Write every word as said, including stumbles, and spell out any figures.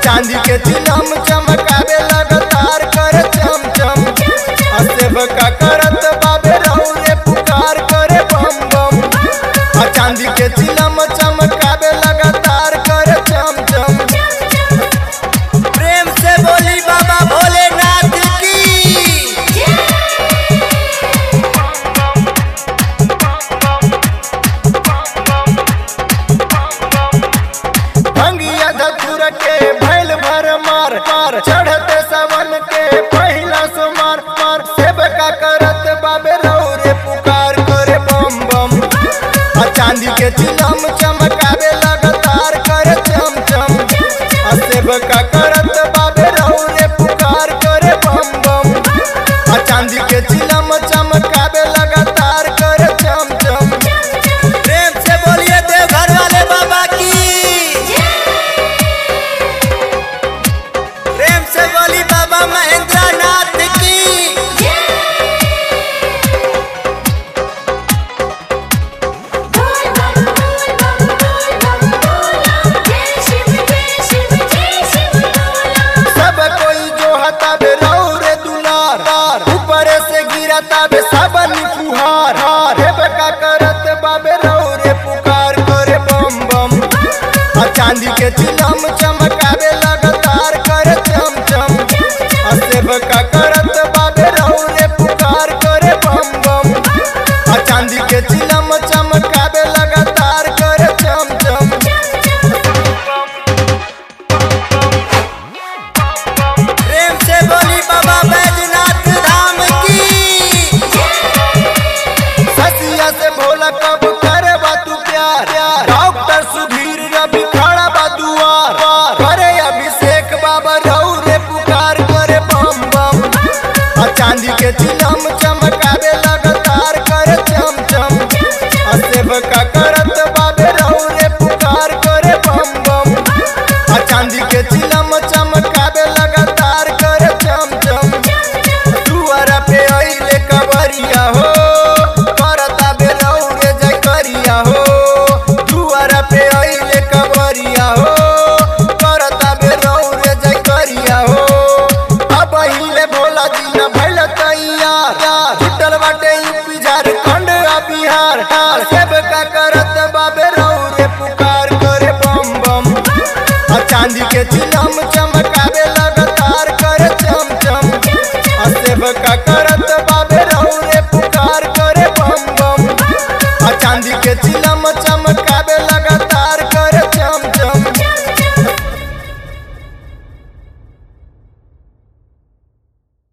चांदी के चिलम चमकावे लगातार कर चम चम सेब का करत बाबे रौरे पुकार करे बम बम। चांदी के चिलम चमकावे लगातार कर चम चम। प्रेम से बोली बाबा भोलेनाथ की। भंगिया धतूर के भैल भर मार मार चढ़ते सवन के पहला सुमार मार सेब का करत बाबे रौरे पुकार करे बम बम। चांदी के चिलम चमकावे लगातार कर चम चम सेब का करत बाबे रौरे पुकार करे बम बम। चांदी के चिलम चमकावे लगातार कर चम चम। प्रेम से बोलिए देवघर वाले बाबा की। प्रेम से बोली बाबा महेंद्र नाथ की। सब कोई जो हता बे रौरे दुलार ऊपर से गिरता बे सबन फुहार सेब का करत बाबे रौरे पुकार करे बम बम। चांदी के चिलम चमकावे